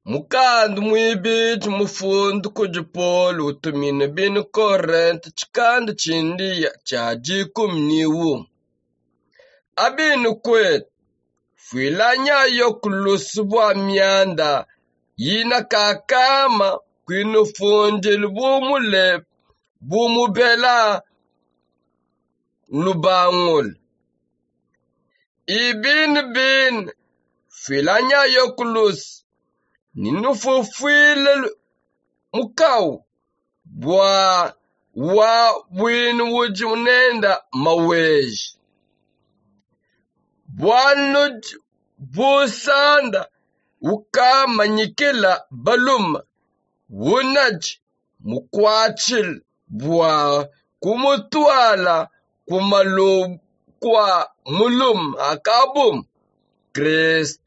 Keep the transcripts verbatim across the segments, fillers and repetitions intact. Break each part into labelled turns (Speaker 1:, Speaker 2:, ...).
Speaker 1: Mukand mwibit mufund kujipol utumine bin korrent chikand chindi ya chaji kumniwu. Abin kwet filanya yokulusubwa mianda yina kakama kwinu funjil bumule bumubela lubangul. Ibin bin filanya yokulus ninufufile mukau bwa wa win wujunenda mawej bwanuj busanda uka manyikila balum wunaj mukwachil bwa kumutwala kumalu kwa mulum akabum Christ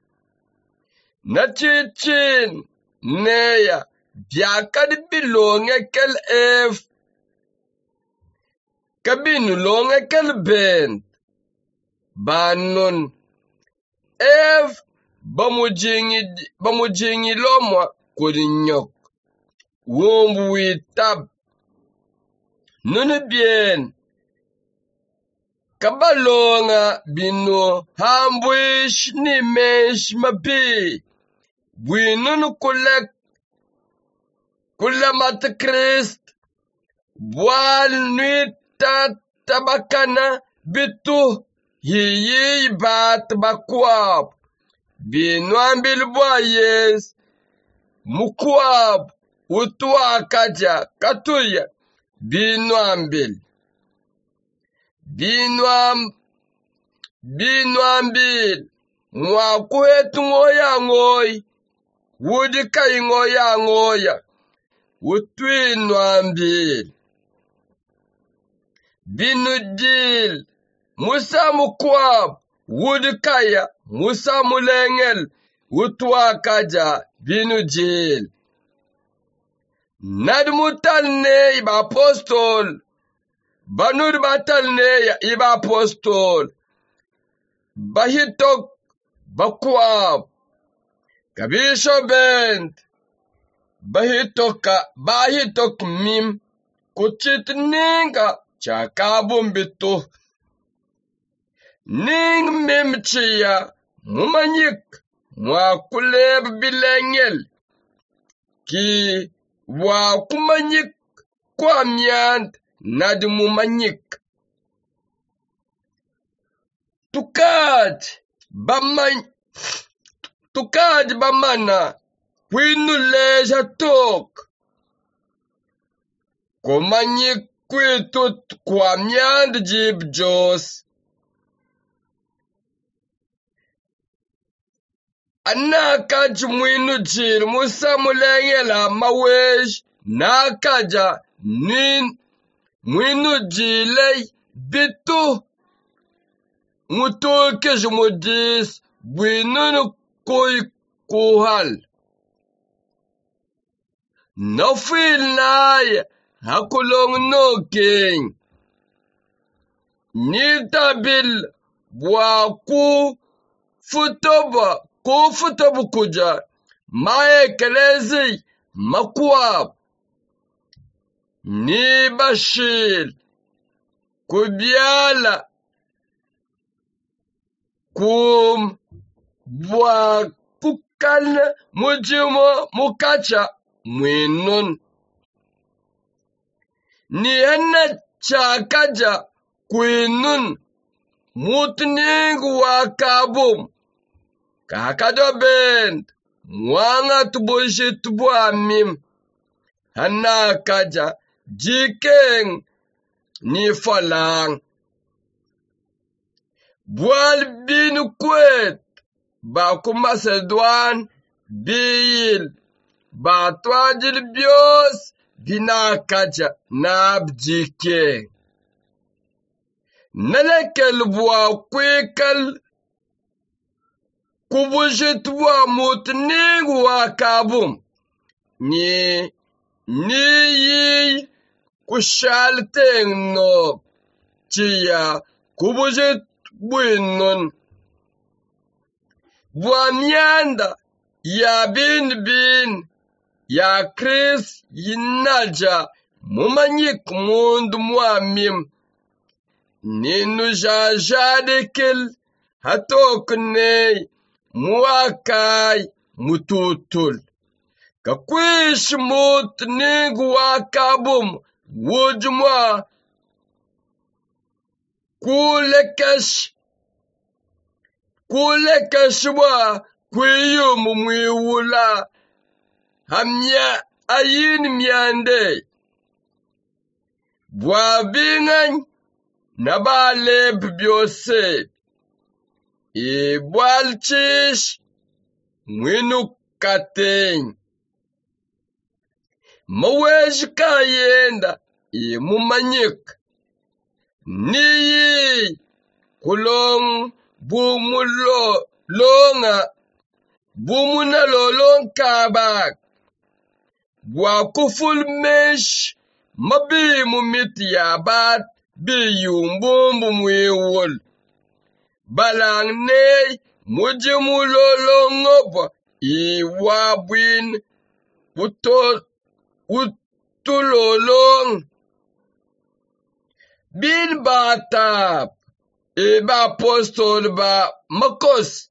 Speaker 1: na chichin neya biakad bilonge kel ef kabinu longe kel bent banon ef bamujingi bamujingi lomwa kurinyok wombu witab nunu bien kabalonga bino hambwish ni mesh mabi Bwinun kulek kulamat Christ bwal nuita tabakana bitu hiyi bat bakwab binwan bilbwa yes mukwab utwa kaja katuya binwan bil binwan binwan bil mwa kwetu ngoya ngoy Wudi kai ngoya ngoya, utwi nwambil. Binu jil, musa mukwab, wudi kaya, musa mulengel, utwa kaja, binu jil. Nad mutal ne iba apostol, banud batal ne iba apostol. Bahitok bakwab. Kabisho bent bahitoka bahitok mim kuchit ninga chakabum bitu ning mim chia mumanyik mwa kuleb bilengel ki wa kumanyik kwa miand nad mumanyik tukad bamany Tukaj bamana, kwinu leja tok. Komanyi kwitut kwa miand jib jos. Anakaj mwinu jir musa mulengela mawej. Nakaja nin mwinu jilei bitu. Mutuke jumudis bwinunu Koi kuhal. No feel nai hakulong no king. Nita bil bwa ku futoba ku futobu kuja. Mae kelezi makwab. Ni bashil. Kubiala. Kum. Bwa kukal mujimo mukacha mwinun. Ni hena chakaja kwinun mutningu wakabum. Kakado bend mwanga tubushi tubwa mim. Hana kaja jikeng ni falang. Bwal binu kwet. Ba kumasedwan bil ba twajil bios bina kaja nabjike nelekel bwa kwekal kubujitwa mutningu wakabum ni ni yi kushalteng no chiya kubujit bwinun Bwamianda ya bin bin ya Chris yinaja mumanyik mundu mwamim ninu jajadekil hatokne muakai mututul kakwish mut ningu wakabum wujumwa kulekesh kulekeshwa kwiyum mwiwula hamya ayin myande bwabingan nabaleb byose ibwalchish mwinu kateng mawej kayenda imumanyik niyi kulong bumulo longa bumuna lolong kabak bwakuful mesh mabimu mityabat biyumbumbu mwiwul balang ne mujimulolongoba iwabwin uto utulolong bin batap eba apostol ba makos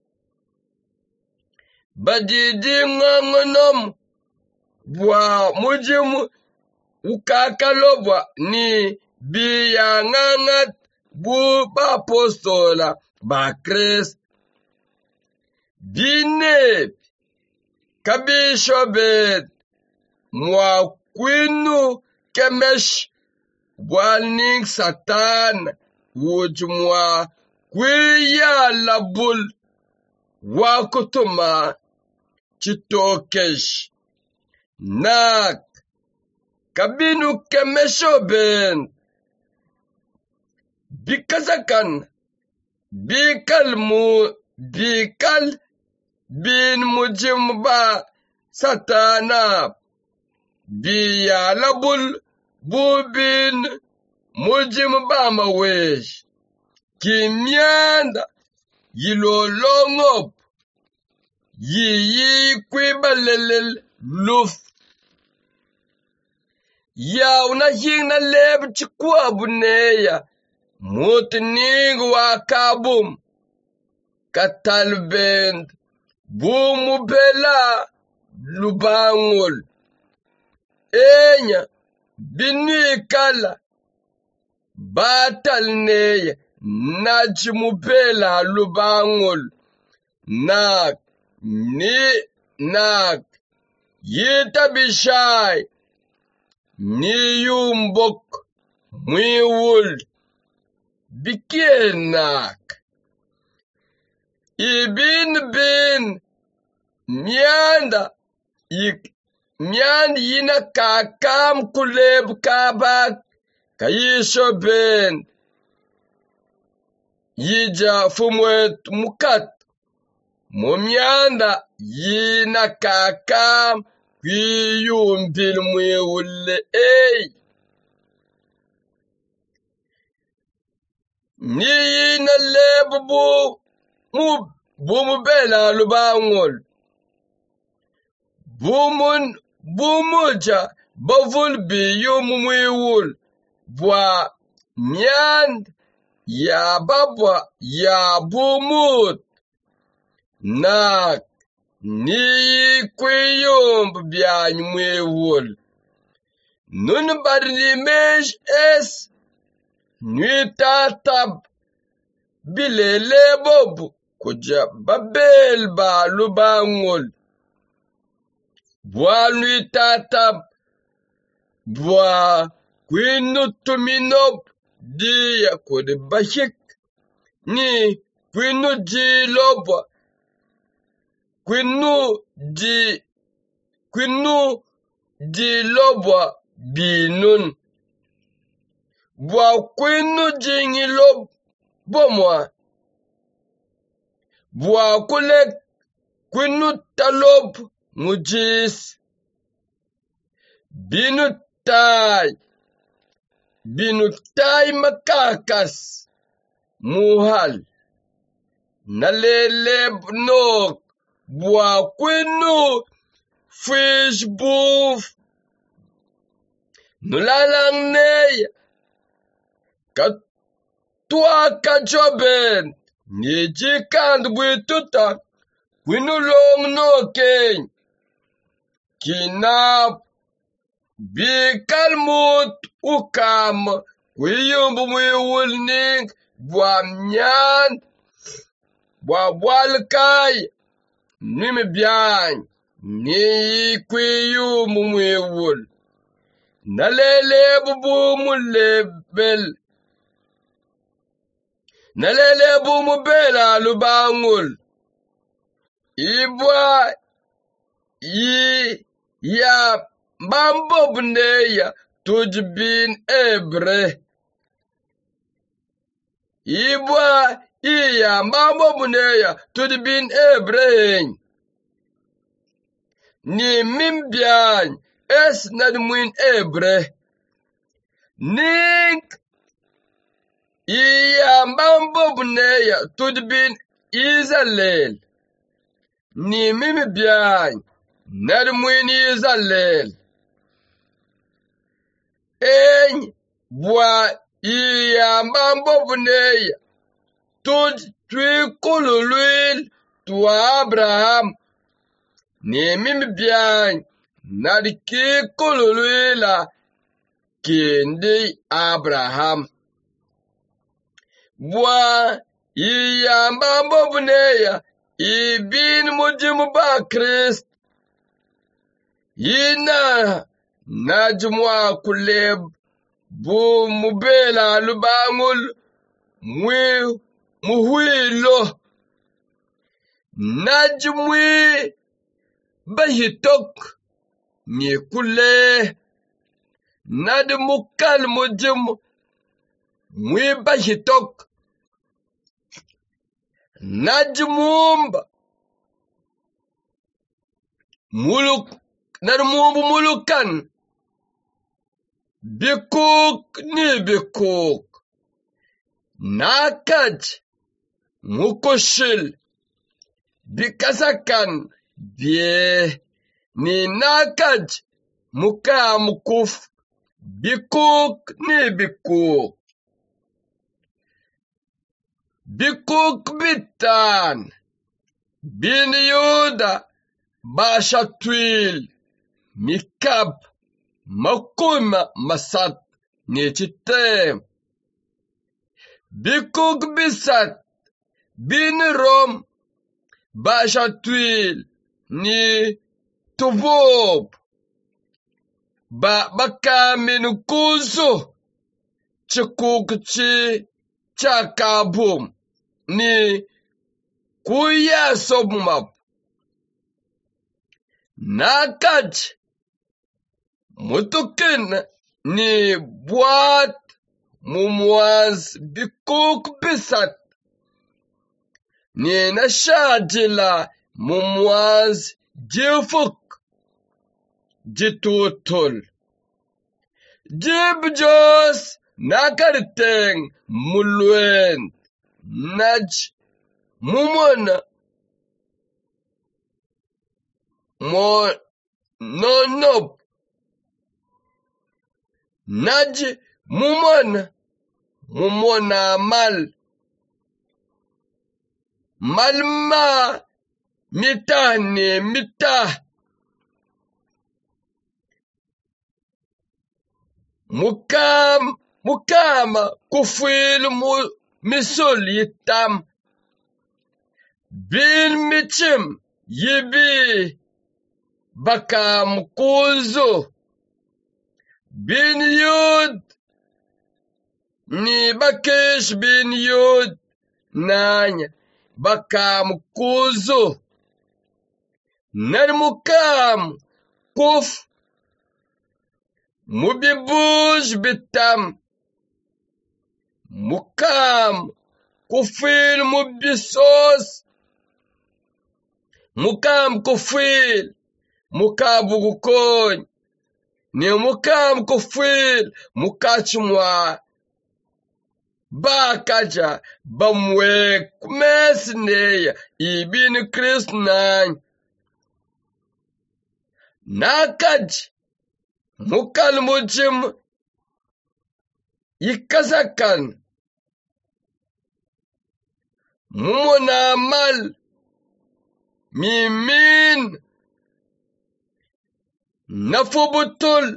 Speaker 1: badidingangonom bwa mujimu ukakalobwa ni biyangangat bu ba apostola ba Christ bine kabishobet mwa kwinu kemesh walning satan wujumwa kwiya labul wakutuma chitokesh nak kabinu kemeshoben bikazakan bikal mu bikal bin mujimba satana biya labul bubin mujimba mawesh kimyanda yilolongop yiyi kwibalelel luf ya unahina leb chikwa buneya mutningu wakabum katalbend bumubela lubangul enya binikala batalneya najmubela lubangul nak ni nak yitabishai ni yumbok mwiwul bikienak ibin bin mianda yik miand yina kakam kuleb kabak kayisho ben yija fumwet mukat mumianda yina kakam kwiyumbil mwiwule ey ni yina lebu mu bumubela lubangol bumun bumuja bavul biyum mwiwul bwa myand ya babwa ya bumut nak ni kwiyumb byany mwiwul nun barnimesh es nwitatab bilele bob kuja babel ba lubangul bwa nwitatab bwa kwinu tuminop diya kode bashik ni kwinu jilobwa kwinu di kwinu jilobwa binun bwa kwinu jingilob bomwa bwa kule kwinu talob mujis binu tai binu tai makakas muhal naleleb nok bwa kwinu fish buf nulalang neya katwa kajoben ni jikand bwituta kwinu long no ken kinap bikalmut ukam kwiyumbu mwiwulning bwa mnyan bwa bwalkai nimi byany ni kwiyumbu mwiwul nalele bubu mulebel nalele bu mubela lubangul ibwa yi ya bambo bneya tujbin ebre ibwa iya bambo bneya tujbin ebre ni mimbyany es nadmuin ebre ning iya bambo bneya tujbin Israel ni mimbyany nadmuin Israel Eny bwa iya bambo bneya tuj twi kululwil tuwa Abraham ni mimbyany nadki kululwila kindi Abraham bwa iya bambo bneya ibin mujimu ba Christ yina najmwa kuleb bu mubela lubangul mwi muhwilo najmwi bahitok ni kule nadmukal mujim mwi bahitok najmumba muluk nadmumbu mulukan bikuk ni bikuk nakaj mukushil bikasakan bie ni nakaj muka mukuf bikuk ni bikuk bikuk bitan bin Yuda bashatwil mikab makuma masat ni chitem bikuk bisat bin Rom bashatwil ni tuvob ba bakamin kuzo chikuk chi chakabum ni kuyasobmap nakaj mutukin ni buat mumwaz bikuk bisat ni nashajila mumwaz jifuk jitutul jibjos nakarteng mulwen naj mumona mo nonop naj mumona mumona mal malma mitani mitah mukam mukama kufil mu misul yitam bin michim yibi bakam kuzo bin Yud ni bakish bin Yud nanya bakam kuzo nar mukam kuf mubibuj bitam mukam kufil mubisos mukam kufil mukabugukony ni mukam kufil mukachumwa bakaja bamwe kumesneya ibin Kristnan nakaj mukal mujim yikasakan munamal mimin nafubutul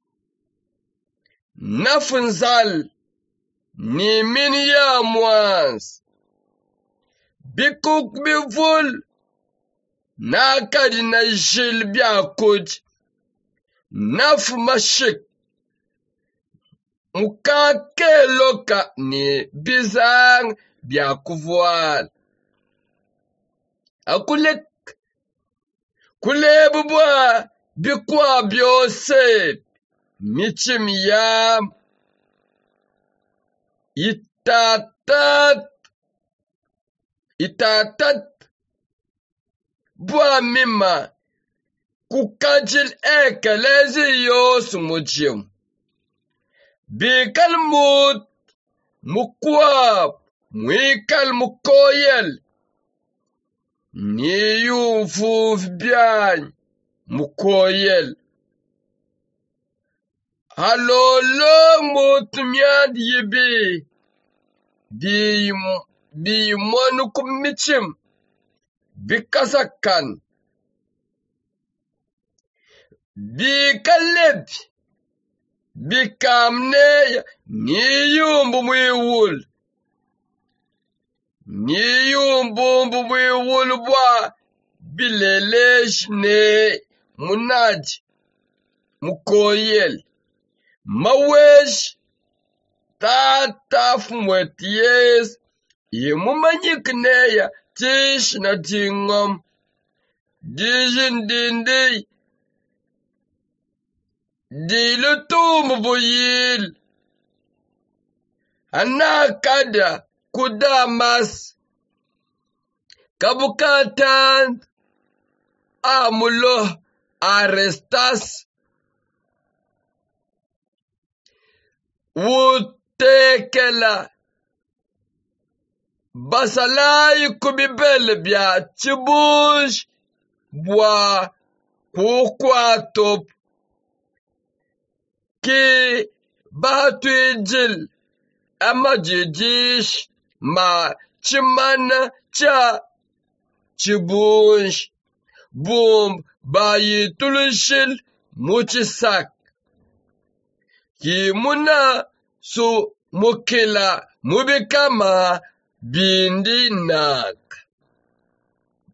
Speaker 1: nafunzal ni min ya mwans bikuk bivul nakadi na jil biakuj naf mashik mukake loka ni bizang biakuvual akulek kulebubwa bikwa byose michim yam itatat itatat bwa mima kukajil ekelezi yos mujim bikal mut mukwab mwikal mukoyel niyu vuf bian mukoyel halolo mutmyad yibi bi bi monukum michim bikasakan bikaleb bikamne niyumbu mwiwul niyumbu mwiwul bwa bilelesh ne munaj mukoyel mawesh tataf mwetiyes yemumanyikneya tish na tingom dijin dindi dilutum buyil anakada kudamas kabukatan amulo arestas wutekela basalai kubibel bya chibush bwa kukwatop ki batwijil amajijish ma chimana cha chibush bum bayitulishil muchisak ki muna su mukila mubikama bindi nak